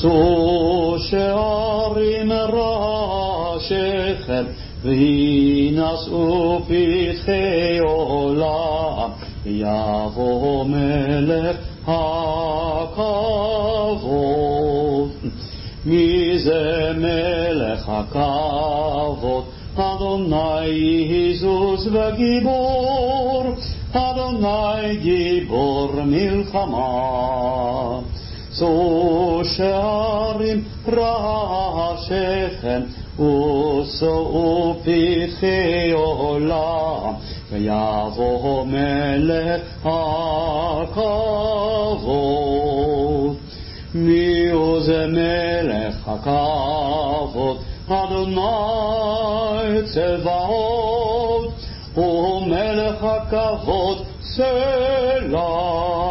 שאו שערים ראשיכם וינשאו פתחי עולם, יבוא מלך הכבוד. מי זה מלך הכבוד? אדוני היזוז וגיבור, אדוני גיבור מלחמה. שאו שערים ראשיכם ושאו פתחי עולם, ויבוא מלך הכבוד. מי הוא זה מלך הכבוד? אדוני צבאות, הוא מלך הכבוד סלה.